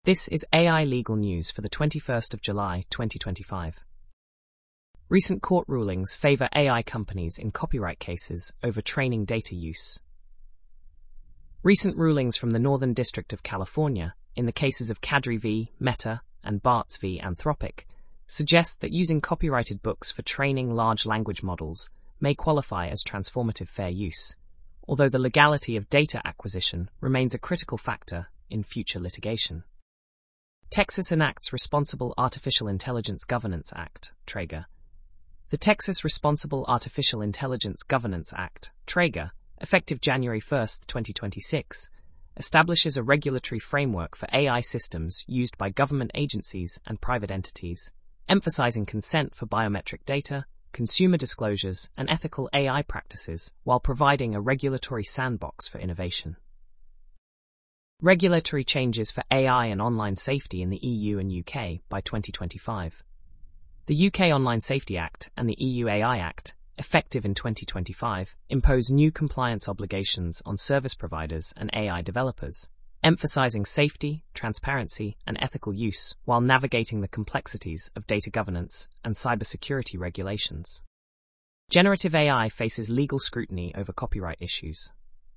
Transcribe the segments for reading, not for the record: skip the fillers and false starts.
This is AI legal news for the 21st of July, 2025. Recent court rulings favor AI companies in copyright cases over training data use. Recent rulings from the Northern District of California in the cases of Kadri v. Meta and Bartz v. Anthropic suggest that using copyrighted books for training large language models may qualify as transformative fair use, although the legality of data acquisition remains a critical factor in future litigation. Texas enacts Responsible Artificial Intelligence Governance Act, TRAGA. The Texas Responsible Artificial Intelligence Governance Act, TRAGA, effective January 1, 2026, establishes a regulatory framework for AI systems used by government agencies and private entities, emphasizing consent for biometric data, consumer disclosures, and ethical AI practices, while providing a regulatory sandbox for innovation. Regulatory changes for AI and online safety in the EU and UK by 2025. The UK Online Safety Act and the EU AI Act, effective in 2025, impose new compliance obligations on service providers and AI developers, emphasizing safety, transparency, and ethical use while navigating the complexities of data governance and cybersecurity regulations. Generative AI faces legal scrutiny over copyright issues.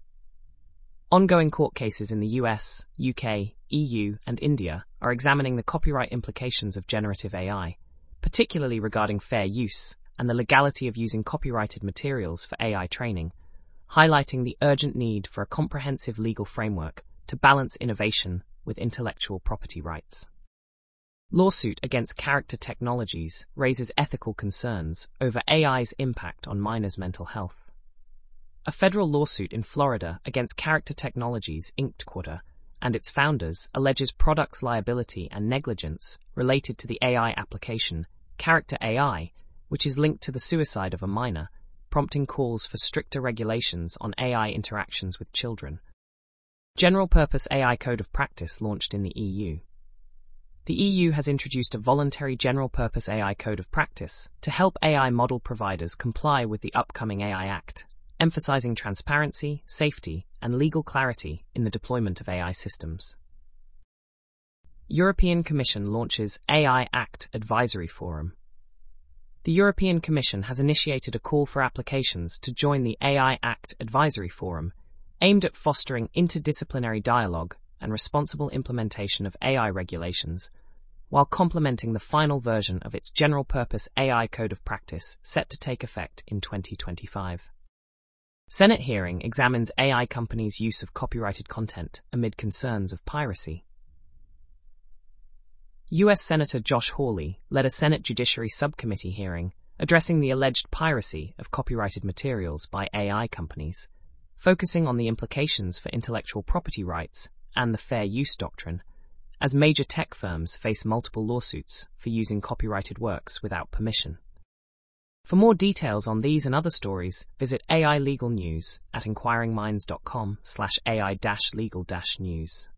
Ongoing court cases in the US, UK, EU, and India are examining the copyright implications of generative AI, particularly regarding fair use and the legality of using copyrighted materials for AI training, highlighting the urgent need for a comprehensive legal framework to balance innovation with intellectual property rights. Lawsuit against Character Technologies raises ethical concerns over AI's impact on minors' mental health. A federal lawsuit in Florida against Character Technologies, Inc. and its founders alleges products liability and negligence related to the AI application, Character AI, which is linked to the suicide of a minor, prompting calls for stricter regulations on AI interactions with children. General-purpose AI Code of Practice launched in the EU. The EU has introduced a voluntary general-purpose AI Code of Practice to help AI model providers comply with the upcoming AI Act, emphasizing transparency, safety, and legal clarity in the deployment of AI systems. European Commission launches AI Act Advisory Forum. The European Commission has initiated a call for applications to join the AI Act Advisory Forum, aimed at fostering interdisciplinary dialogue and responsible implementation of AI regulations, while complementing the final version of its general-purpose AI Code of Practice set to take effect in 2025. Senate hearing examines AI companies' use of copyrighted content amid concerns of piracy. U.S. Senator Josh Hawley led a Senate Judiciary Subcommittee hearing addressing the alleged piracy of copyrighted materials by AI companies, focusing on the implications for intellectual property rights and the fair use doctrine, as major tech firms face multiple lawsuits for using copyrighted works without permission. For more details on these and other stories, visit AI Legal News at inquiringminds.com/AI-legal-news.